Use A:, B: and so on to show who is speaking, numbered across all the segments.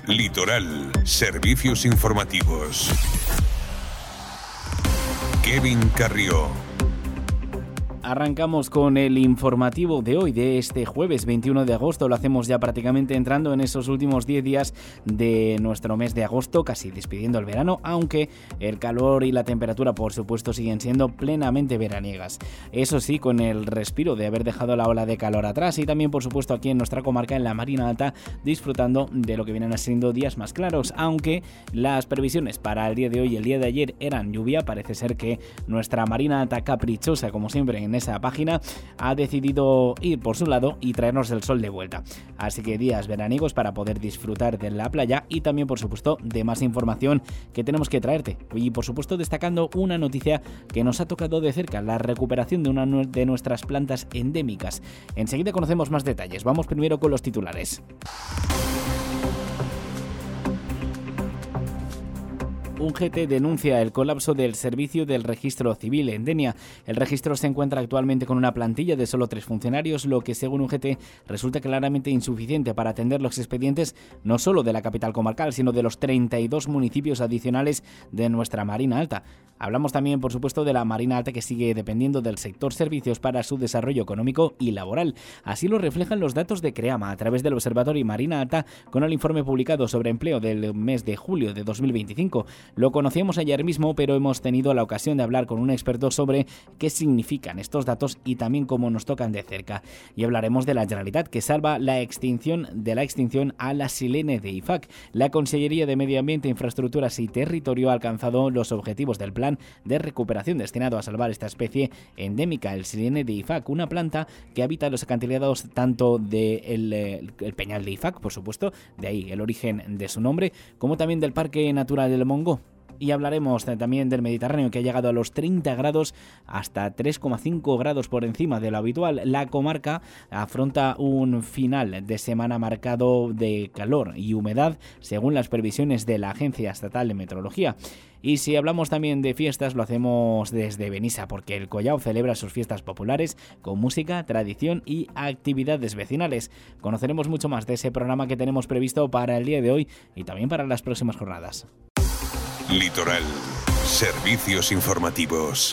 A: Litoral, servicios informativos. Kevin Carrió.
B: Arrancamos con el informativo de hoy, de este jueves 21 de agosto. Lo hacemos ya prácticamente entrando en esos últimos 10 días de nuestro mes de agosto, casi despidiendo el verano, aunque el calor y la temperatura, por supuesto, siguen siendo plenamente veraniegas. Eso sí, con el respiro de haber dejado la ola de calor atrás y también, por supuesto, aquí en nuestra comarca, en la Marina Alta, disfrutando de lo que vienen siendo días más claros, aunque las previsiones para el día de hoy y el día de ayer eran lluvia. Parece ser que nuestra Marina Alta, caprichosa como siempre en esa página, ha decidido ir por su lado y traernos el sol de vuelta. Así que días veraniegos para poder disfrutar de la playa y también, por supuesto, de más información que tenemos que traerte. Y, por supuesto, destacando una noticia que nos ha tocado de cerca, la recuperación de una de nuestras plantas endémicas. Enseguida conocemos más detalles. Vamos primero con los titulares. UGT denuncia el colapso del servicio del registro civil en Denia. El registro se encuentra actualmente con una plantilla de solo 3 funcionarios, lo que según UGT resulta claramente insuficiente para atender los expedientes no solo de la capital comarcal, sino de los 32 municipios adicionales de nuestra Marina Alta. Hablamos también, por supuesto, de la Marina Alta, que sigue dependiendo del sector servicios para su desarrollo económico y laboral. Así lo reflejan los datos de CREAMA a través del Observatorio Marina Alta con el informe publicado sobre empleo del mes de julio de 2025. Lo conocíamos ayer mismo, pero hemos tenido la ocasión de hablar con un experto sobre qué significan estos datos y también cómo nos tocan de cerca. Y hablaremos de la Generalitat, que salva la extinción a la silene de IFAC. La Consellería de Medio Ambiente, Infraestructuras y Territorio ha alcanzado los objetivos del plan de recuperación destinado a salvar esta especie endémica, el silene de IFAC, una planta que habita los acantilados tanto del Peñal de IFAC, por supuesto, de ahí el origen de su nombre, como también del Parque Natural del Montgó. Y hablaremos también del Mediterráneo, que ha llegado a los 30 grados, hasta 3,5 grados por encima de lo habitual. La comarca afronta un final de semana marcado de calor y humedad, según las previsiones de la Agencia Estatal de Meteorología. Y si hablamos también de fiestas, lo hacemos desde Benissa, porque el Collao celebra sus fiestas populares con música, tradición y actividades vecinales. Conoceremos mucho más de ese programa que tenemos previsto para el día de hoy y también para las próximas jornadas.
A: Litoral, servicios informativos.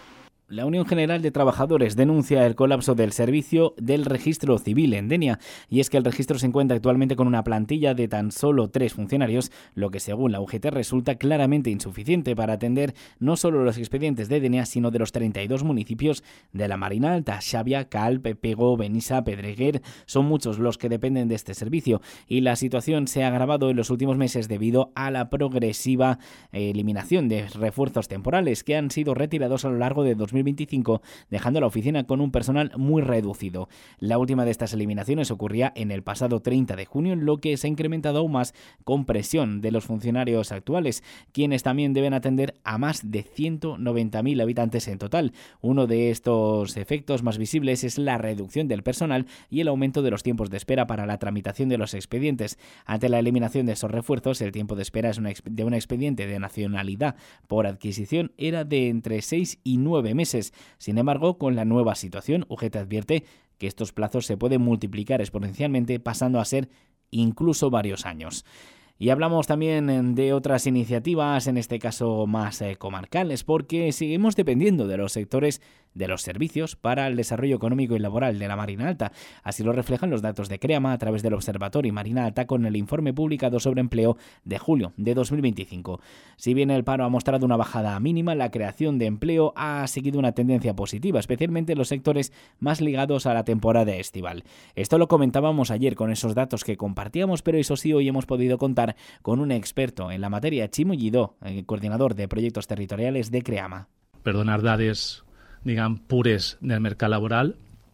B: La Unión General de Trabajadores denuncia el colapso del servicio del registro civil en Denia, y es que el registro se encuentra actualmente con una plantilla de tan solo 3 funcionarios, lo que según la UGT resulta claramente insuficiente para atender no solo los expedientes de Denia, sino de los 32 municipios de la Marina Alta. Xàbia, Calp, Pego, Benissa, Pedreguer, son muchos los que dependen de este servicio, y la situación se ha agravado en los últimos meses debido a la progresiva eliminación de refuerzos temporales que han sido retirados a lo largo de 2025, dejando la oficina con un personal muy reducido. La última de estas eliminaciones ocurría en el pasado 30 de junio, lo que se ha incrementado aún más con presión de los funcionarios actuales, quienes también deben atender a más de 190.000 habitantes en total. Uno de estos efectos más visibles es la reducción del personal y el aumento de los tiempos de espera para la tramitación de los expedientes. Ante la eliminación de esos refuerzos, el tiempo de espera de un expediente de nacionalidad por adquisición era de entre 6 y 9 meses. Sin embargo, con la nueva situación, UGT advierte que estos plazos se pueden multiplicar exponencialmente, pasando a ser incluso varios años. Y hablamos también de otras iniciativas, en este caso más comarcales, porque seguimos dependiendo de los sectores de los servicios para el desarrollo económico y laboral de la Marina Alta. Así lo reflejan los datos de CREAMA a través del Observatorio Marina Alta con el informe publicado sobre empleo de julio de 2025. Si bien el paro ha mostrado una bajada mínima, la creación de empleo ha seguido una tendencia positiva, especialmente en los sectores más ligados a la temporada estival. Esto lo comentábamos ayer con esos datos que compartíamos, pero eso sí, hoy hemos podido contar con un experto en la materia, Ximo Lledó, coordinador de proyectos territoriales de CREAMA.
C: Per donar dades, diguem, pures del mercat laboral,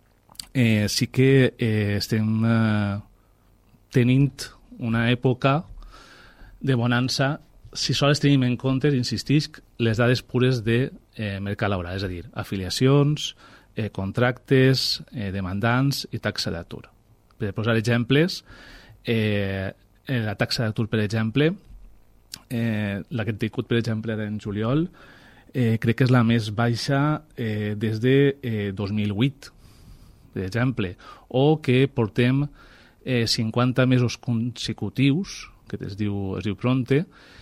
C: sí que estem tenint una època de bonança si sols tenim en compte, insistisc, les dades pures de mercat laboral, és a dir, afiliacions, contractes, demandants i taxa d'atur. Per posar exemples, la taxa d'atur, per exemple, la que hem tingut, per exemple, en juliol, crec que és la més baixa des de 2008, per exemple, o que portem 50 mesos consecutius que es diu Pronte,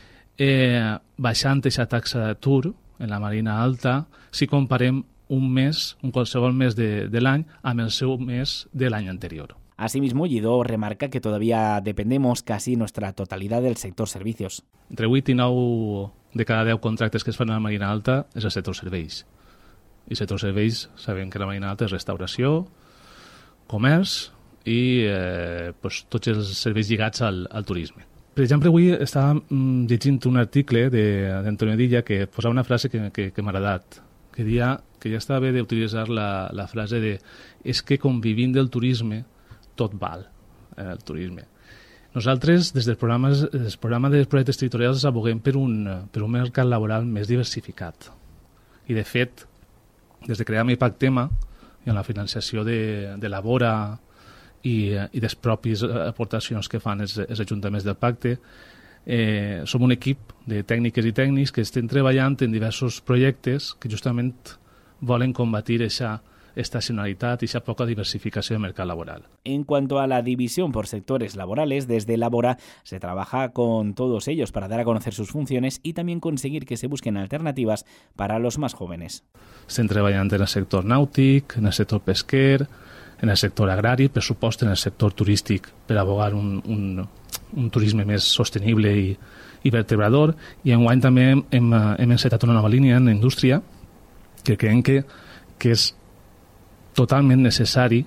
C: baixant aquesta taxa d'atur en la Marina Alta si comparem un qualsevol mes de l'any amb el seu mes de l'any anterior.
B: Asimismo, Lledó remarca que todavía dependemos casi nuestra totalidad del sector servicios.
C: Entre 8 i 9 de cada 10 contractes que es fan a la Marina Alta és el sector serveis. I el sector serveis sabem que la Marina Alta és restauració, comerç i tots els serveis lligats al turisme. Per exemple, avui estava llegint un article d'Antonio Dilla que posava una frase que m'ha agradat, que deia que ja estava bé d'utilitzar la frase de és que convivint del turisme tot val el turisme. Nosaltres, des del programa de projectes territorials, aboguem per un mercat laboral més diversificat. I, de fet, des de crear MIPAC Tema i en la financiació de la Vora i les pròpies aportacions que fan els ajuntaments del pacte, som un equip de tècniques i tècnics que estem treballant en diversos projectes que justament volen combatir aquesta estacionalidad y esa poca diversificación del mercado laboral.
B: En cuanto a la división por sectores laborales, desde la Vora se trabaja con todos ellos para dar a conocer sus funciones y también conseguir que se busquen alternativas para los más jóvenes.
C: Estem treballant en el sector nàutic, en el sector pesquer, en el sector agrari, per supost en el sector turístic per abogar un turisme més sostenible i vertebrador, i enguany també hem encetat una nova línia en la indústria que creiem que és totalment necessari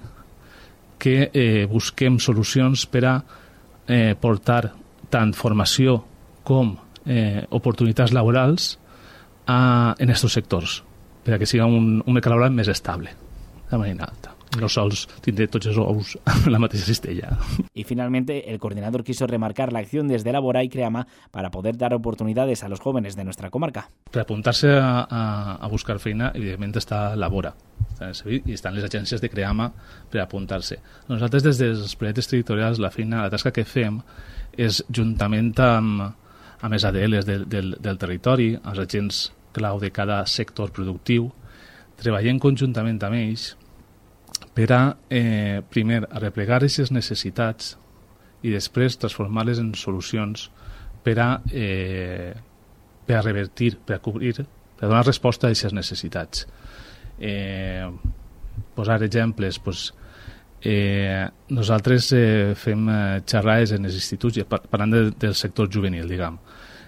C: que busquem solucions per a portar tant formació com oportunitats laborals en aquests sectors, per a que sigui un mercat laboral més estable, de manera alta. No sols tindré tots els ous en la mateixa cistella.
B: Y finalmente, el coordinador quiso remarcar la acción desde la Vora y Creama para poder dar oportunidades a los jóvenes de nuestra comarca.
C: Per apuntar-se a buscar feina, evidentment està la Vora, i estan les agències de Creama per apuntar-se. Nosaltres, des dels projectes territorials, la tasca que fem és, juntament amb les ADLs del territori, els agents clau de cada sector productiu, treballem conjuntament amb ells per a, primer, arreplegar aquestes necessitats i després transformar-les en solucions per a revertir, per a cobrir, per a donar resposta a aquestes necessitats. Posar exemples, nosaltres fem xerrades en els instituts, parlant del sector juvenil, diguem,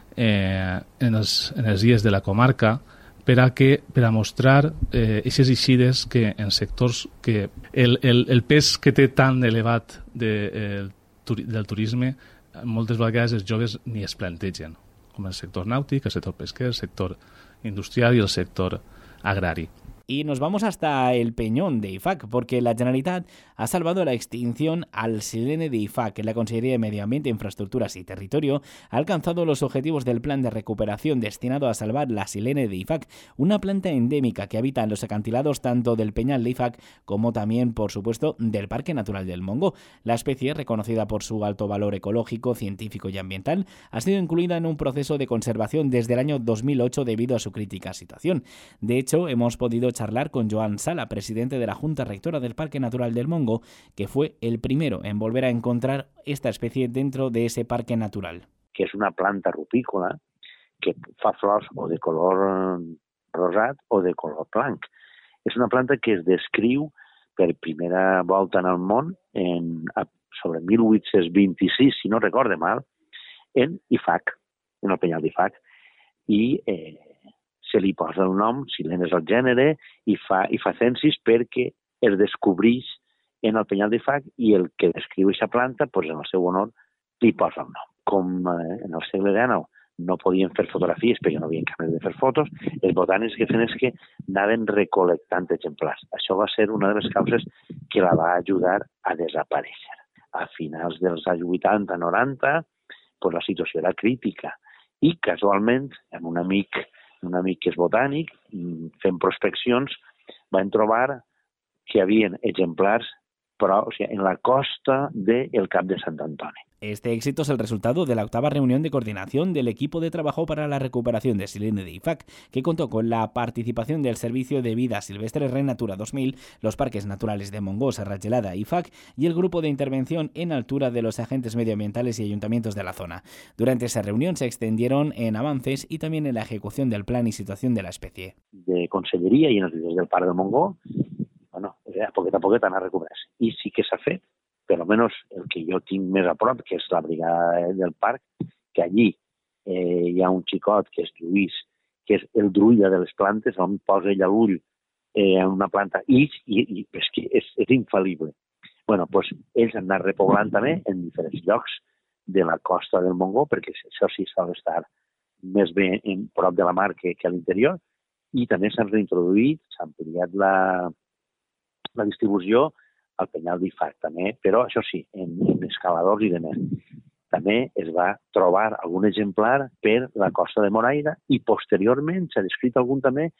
C: en els dies de la comarca, per a mostrar aquestes eixides que en sectors que el pes que té tan elevat del turisme, moltes vegades els joves ni es plantegen, com el sector nàutic, el sector pesquer, el sector industrial i el sector agrari.
B: Y nos vamos hasta el Peñón de IFAC, porque la Generalitat ha salvado la extinción al silene de IFAC. La Consejería de Medio Ambiente, Infraestructuras y Territorio ha alcanzado los objetivos del plan de recuperación destinado a salvar la silene de IFAC, una planta endémica que habita en los acantilados tanto del Peñal de IFAC como también, por supuesto, del Parque Natural del Mongo. La especie, reconocida por su alto valor ecológico, científico y ambiental, ha sido incluida en un proceso de conservación desde el año 2008 debido a su crítica situación. De hecho, hemos podido charlar con Joan Sala, presidente de la Junta Rectora del Parque Natural del Mongo, que fue el primero en volver a encontrar esta especie dentro de ese parque natural.
D: Que és una planta rupícola que fa flors o de color rosat o de color blanc. És una planta que es descriu per primera volta en el món sobre 1826, si no recorde mal, en IFAC, en el Penyal d'IFAC, i se li posa el nom, silene és el gènere, i fa censis perquè es descobreix en el Penyal d'IFAC i el que descriu aquesta planta, en el seu honor, li posa el nom. Com en el segle XIX no podien fer fotografies perquè no havien càmeres de fer fotos, els botànics que feien és que anaven recolectant exemplars. Això va ser una de les causes que la va ajudar a desaparèixer. A finals dels anys 80-90, la situació era crítica i casualment, amb un amic que és botànic, fent prospeccions, van trobar que hi havia exemplars però o sigui, en la costa del Cap de Sant Antoni.
B: Este éxito es el resultado de la 8ª reunión de coordinación del equipo de trabajo para la recuperación de Silene de IFAC, que contó con la participación del Servicio de Vida Silvestre Red Natura 2000, los Parques Naturales de Montgó, Serra Gelada y IFAC y el grupo de intervención en altura de los agentes medioambientales y ayuntamientos de la zona. Durante esa reunión se extendieron en avances y también en la ejecución del plan y situación de la especie.
D: De Conselleria i en els vídeos del Parc de Montgó, bueno, a poquet anar recuperant-se. I sí que s'ha fet, per almenys el que jo tinc més a prop, que és la brigada del parc, que allí hi ha un xicot que és Lluís, que és el druida de les plantes, on posa ella l'ull en una planta i és que és infal·lible. Bueno, doncs ells han anat repoblant també en diferents llocs de la costa del Montgó, perquè això sí s'ha d'estar més bé en prop de la mar que a l'interior, i també s'han reintroduït, s'ha ampliat la distribució al penyal d'IFAC també, però això sí, en escaladors i de més. També es va trobar algun exemplar per la costa de Moraira i posteriorment s'ha descrit algun també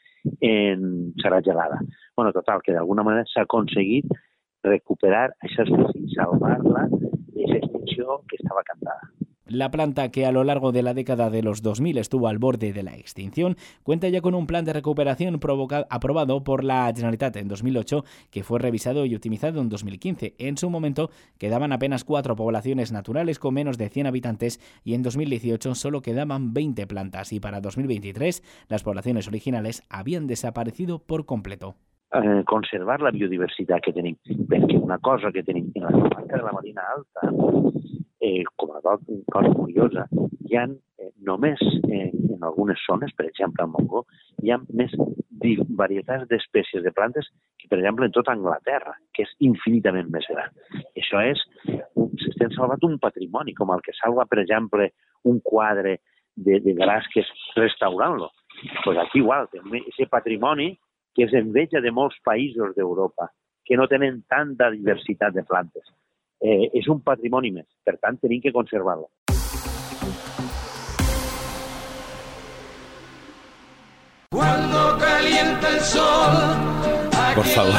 D: en Serra Gelada. Bueno, total, que d'alguna manera s'ha aconseguit recuperar aquesta espècie i salvar-la d'aquesta extinció que estava cantada.
B: La planta, que a lo largo de la década de los 2000 estuvo al borde de la extinción, cuenta ya con un plan de recuperación aprobado por la Generalitat en 2008, que fue revisado y optimizado en 2015. En su momento quedaban apenas 4 poblaciones naturales con menos de 100 habitantes y en 2018 solo quedaban 20 plantas y para 2023 las poblaciones originales habían desaparecido por completo.
D: Conservar la biodiversitat que tenim, perquè una cosa que tenim en la comarca de la Marina Alta, com a cosa curiosa, hi ha només en algunes zones, per exemple al Montgó, hi ha més varietats d'espècies de plantes que, per exemple, en tota Anglaterra, que és infinitament més gran. Això és, s'ha salvat un patrimoni, com el que salva, per exemple, un quadre de Velázquez restaurant-lo. Pues aquí igual, tenim aquest patrimoni que és enveja de molts països d'Europa, que no tenen tanta diversitat de plantes. És un patrimoni més, per tant, tenim que conservar-lo.
E: Cuando calienta el sol,
F: por favor,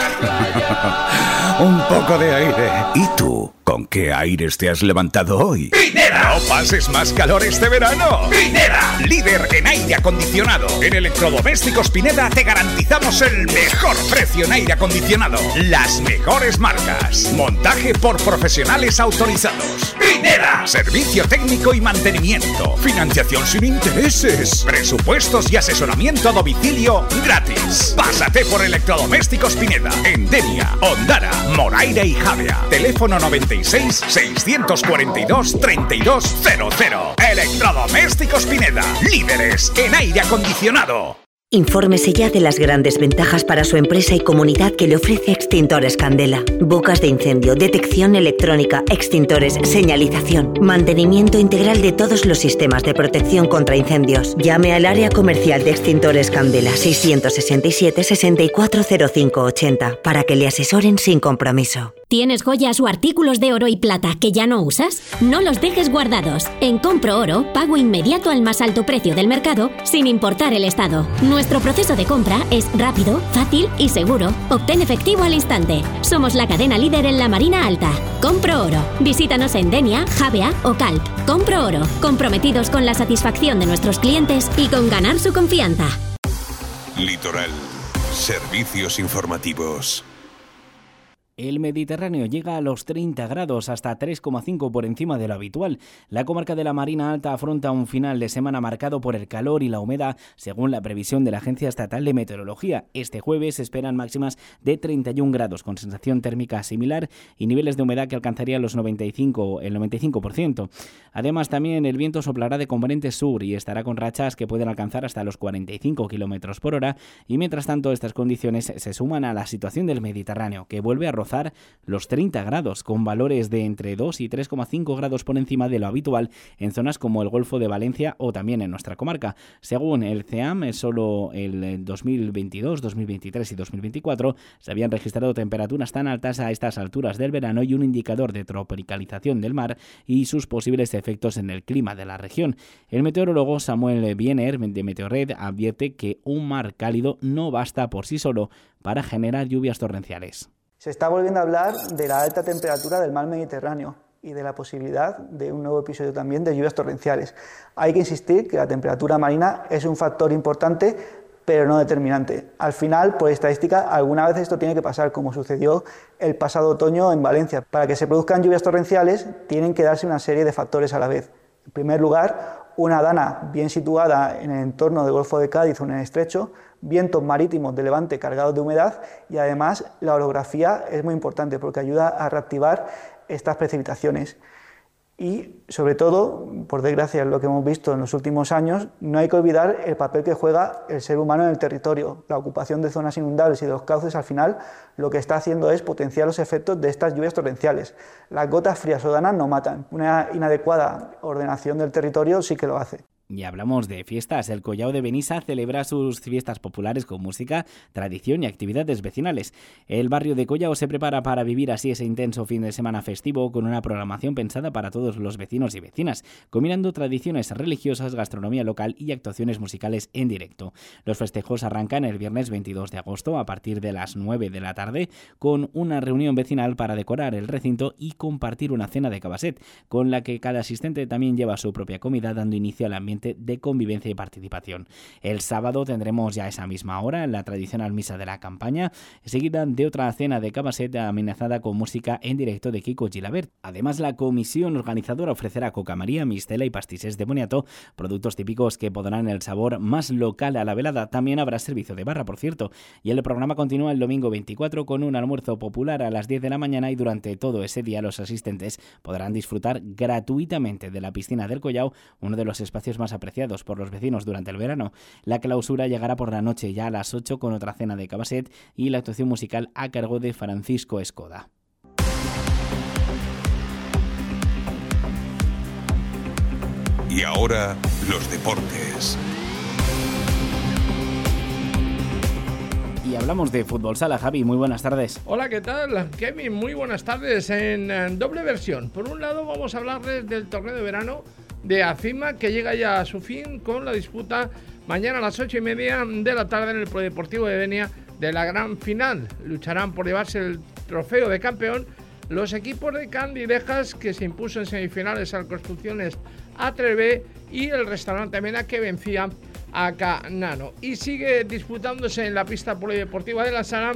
F: un poco de aire. ¿Y tú? ¿Con qué aires te has levantado hoy?
A: ¡Pineda! ¡No pases más calor este verano!
F: ¡Pineda! Líder en aire acondicionado. En Electrodomésticos Pineda te garantizamos el mejor precio en aire acondicionado. Las mejores marcas. Montaje por profesionales autorizados. ¡Pineda! Servicio técnico y mantenimiento. Financiación sin intereses. Presupuestos y asesoramiento a domicilio gratis. Pásate por Electrodomésticos Pineda. En Denia, Ondara, Moraira y Javea. Teléfono 96 642 3200. Electrodomésticos Pineda, líderes en aire acondicionado.
G: Infórmese ya de las grandes ventajas para su empresa y comunidad que le ofrece Extintores Candela. Bocas de incendio, detección electrónica, extintores, señalización, mantenimiento integral de todos los sistemas de protección contra incendios. Llame al área comercial de Extintores Candela 667 640580 para que le asesoren sin compromiso.
H: ¿Tienes joyas o artículos de oro y plata que ya no usas? No los dejes guardados. En Compro Oro, pago inmediato al más alto precio del mercado, sin importar el estado. Nuestro proceso de compra es rápido, fácil y seguro. Obtén efectivo al instante. Somos la cadena líder en la Marina Alta. Compro Oro. Visítanos en Denia, Javea o Calp. Compro Oro. Comprometidos con la satisfacción de nuestros clientes y con ganar su confianza.
A: Litoral. Servicios informativos.
B: El Mediterráneo llega a los 30 grados, hasta 3,5 por encima de lo habitual. La comarca de la Marina Alta afronta un final de semana marcado por el calor y la humedad, según la previsión de la Agencia Estatal de Meteorología. Este jueves se esperan máximas de 31 grados, con sensación térmica similar y niveles de humedad que alcanzarían el 95%. Además, también el viento soplará de componente sur y estará con rachas que pueden alcanzar hasta los 45 km por hora. Y mientras tanto, estas condiciones se suman a la situación del Mediterráneo, que vuelve a rozar los 30 grados, con valores de entre 2 y 3,5 grados por encima de lo habitual en zonas como el Golfo de Valencia o también en nuestra comarca. Según el CEAM, solo el 2022, 2023 y 2024 se habían registrado temperaturas tan altas a estas alturas del verano y un indicador de tropicalización del mar y sus posibles efectos en el clima de la región. El meteorólogo Samuel Biener de Meteorred advierte que un mar cálido no basta por sí solo para generar lluvias torrenciales.
I: Se está volviendo a hablar de la alta temperatura del mar Mediterráneo y de la posibilidad de un nuevo episodio también de lluvias torrenciales. Hay que insistir que la temperatura marina es un factor importante, pero no determinante. Al final, por estadística, alguna vez esto tiene que pasar, como sucedió el pasado otoño en Valencia. Para que se produzcan lluvias torrenciales, tienen que darse una serie de factores a la vez. En primer lugar, una dana bien situada en el entorno del Golfo de Cádiz o en el Estrecho, vientos marítimos de levante cargados de humedad y además la orografía es muy importante porque ayuda a reactivar estas precipitaciones. Y, sobre todo, por desgracia, lo que hemos visto en los últimos años, no hay que olvidar el papel que juega el ser humano en el territorio. La ocupación de zonas inundables y de los cauces, al final, lo que está haciendo es potenciar los efectos de estas lluvias torrenciales. Las gotas frías o danas no matan. Una inadecuada ordenación del territorio sí que lo hace.
B: Y hablamos de fiestas. El Collao de Benissa celebra sus fiestas populares con música, tradición y actividades vecinales. El barrio de Collao se prepara para vivir así ese intenso fin de semana festivo con una programación pensada para todos los vecinos y vecinas, combinando tradiciones religiosas, gastronomía local y actuaciones musicales en directo. Los festejos arrancan el viernes 22 de agosto a partir de las 9 de la tarde con una reunión vecinal para decorar el recinto y compartir una cena de cabasset, con la que cada asistente también lleva su propia comida, dando inicio al ambiente de convivencia y participación. El sábado tendremos ya esa misma hora la tradicional misa de la campaña, seguida de otra cena de cabasset amenazada con música en directo de Kiko Gilabert. Además, la comisión organizadora ofrecerá coca María, mistela y pastisés de boniato, productos típicos que pondrán el sabor más local a la velada. También habrá servicio de barra, por cierto, y el programa continúa el domingo 24 con un almuerzo popular a las 10 de la mañana y durante todo ese día los asistentes podrán disfrutar gratuitamente de la piscina del Collao, uno de los espacios más apreciados por los vecinos durante el verano. La clausura llegará por la noche ya a las 8 con otra cena de cabasset y la actuación musical a cargo de Francisco Escoda.
A: Y ahora, los deportes.
B: Y hablamos de fútbol sala. Javi, muy buenas tardes.
J: Hola, ¿qué tal? Kevin, muy buenas tardes en doble versión. Por un lado vamos a hablarles del torneo de verano de ACIMA, que llega ya a su fin con la disputa mañana a las 8:30 de la tarde en el Polideportivo de Denia de la gran final. Lucharán por llevarse el trofeo de campeón los equipos de Candilejas, que se impuso en semifinales al Construcciones A3B, y el Restaurante Mena, que vencía a Canano. Y sigue disputándose en la pista polideportiva de la Sala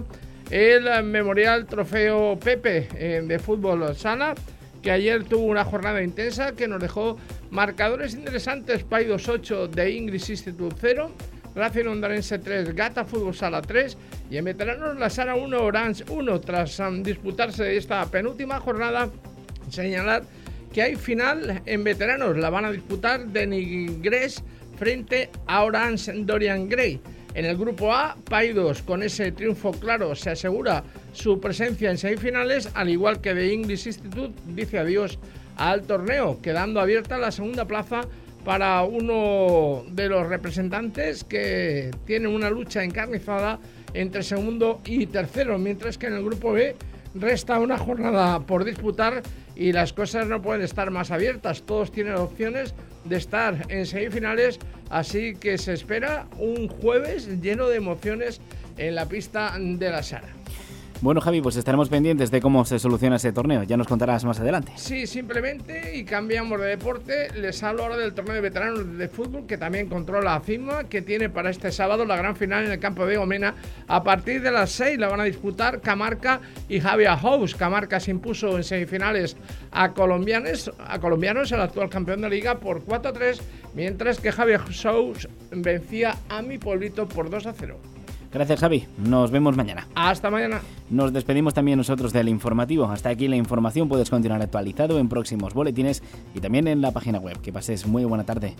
J: el Memorial Trofeo Pepe de fútbol sala, que ayer tuvo una jornada intensa que nos dejó marcadores interesantes: Paidós 8 de English Institute 0, Racing Ondarense 3, Gata Fútbol Sala 3, y en veteranos la Sala 1, Orange 1. Tras disputarse esta penúltima jornada, señalar que hay final en veteranos. La van a disputar Denigres frente a Orange Dorian Gray. En el grupo A, Paidós, con ese triunfo claro, se asegura su presencia en semifinales, al igual que The English Institute dice adiós al torneo, quedando abierta la segunda plaza para uno de los representantes que tiene una lucha encarnizada entre segundo y tercero, mientras que en el grupo B resta una jornada por disputar y las cosas no pueden estar más abiertas. Todos tienen opciones de estar en semifinales, así que se espera un jueves lleno de emociones en la pista de la Sala.
B: Bueno, Javi, pues estaremos pendientes de cómo se soluciona ese torneo. Ya nos contarás más adelante.
J: Sí, simplemente, y cambiamos de deporte, les hablo ahora del torneo de veteranos de fútbol que también controla ACIMA, que tiene para este sábado la gran final en el campo de Gomena. A partir de las 6 la van a disputar Camarca y Javier House. Camarca se impuso en semifinales a colombianos, el actual campeón de liga, por 4-3, mientras que Javier House vencía a Mi Pueblito por 2-0.
B: Gracias, Javi. Nos vemos mañana.
J: Hasta mañana.
B: Nos despedimos también nosotros del informativo. Hasta aquí la información. Puedes continuar actualizado en próximos boletines y también en la página web. Que pases muy buena tarde.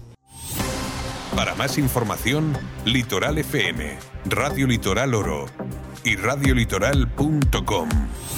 A: Para más información, Litoral FM, Radio Litoral Oro y radiolitoral.com.